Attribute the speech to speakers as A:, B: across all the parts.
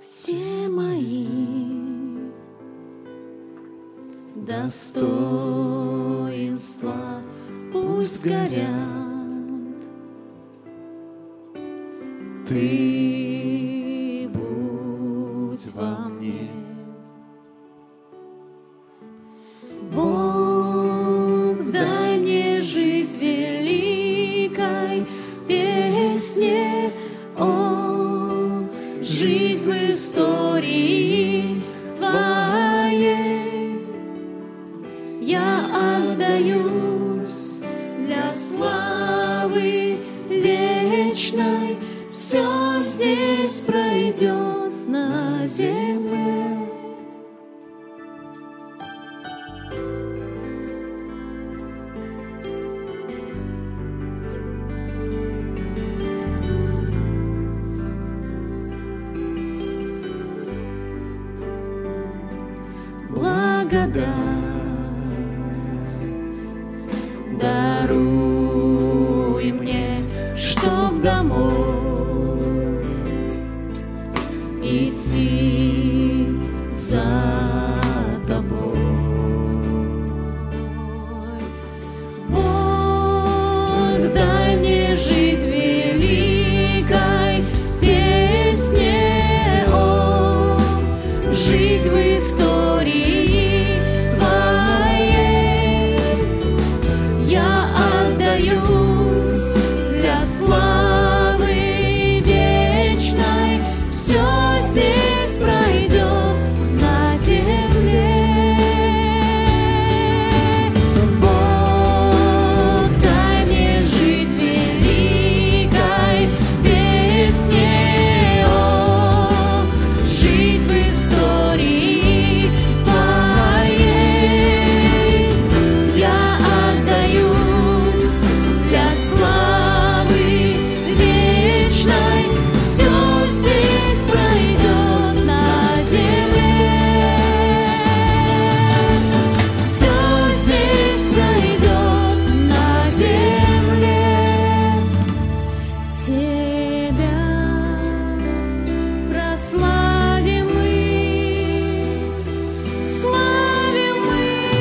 A: Все мои достоинства пусть горят, Ты будь во мне. Бог, дай мне жить в великой песне, жить в истории Твоей. Я отдаюсь для славы вечной, все здесь пройдет на земле. Благодать даруй мне, чтоб домой идти за Тобой. Бог, дай мне жить в великой песне, жить в истории для славы вечной, все здесь пройдет на земле. Бог, дай мне жить в великой песне, жить в истории Твоей. Я отдаюсь для славы вечной, все здесь пройдет на земле. Все здесь пройдет на земле. Тебя прославим мы, славим мы.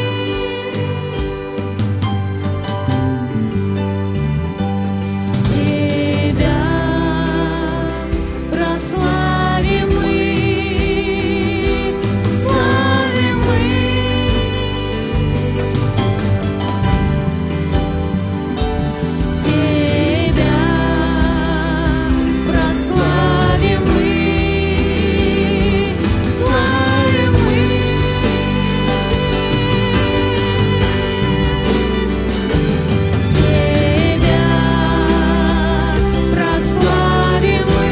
A: Прославим мы, славим мы. Тебя прославим мы, славим мы. Тебя прославим мы.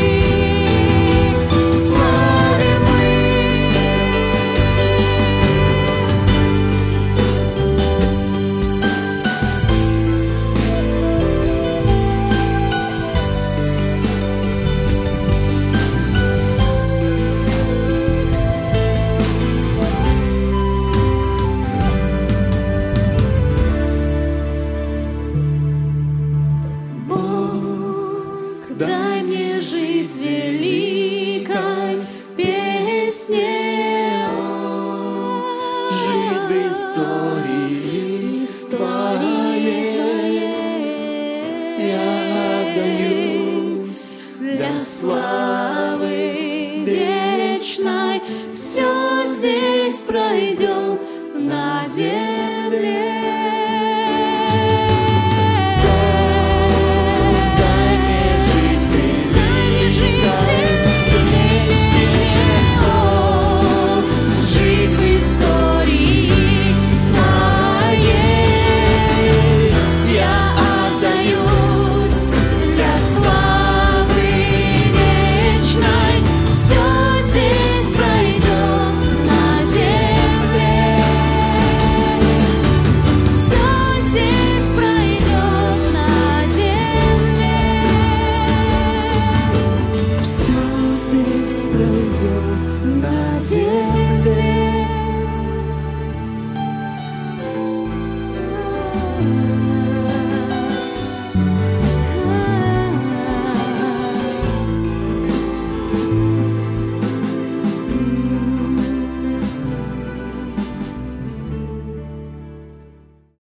A: Бог, дай мне жить в великой песне, жить в истории Твоей. Я отдаюсь для славы вечной, все здесь пройдет на земле.